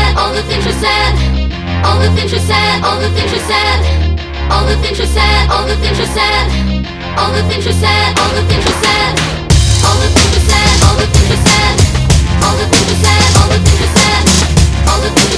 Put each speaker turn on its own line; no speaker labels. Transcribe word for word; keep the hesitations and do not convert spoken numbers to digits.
said, all the things you said, all the things you said, all the things you said, all the things you said, all the things you said, all the things you said, all the things you said, all the things you said, all the things you said, all the things you said, all the things you said, all the things you said.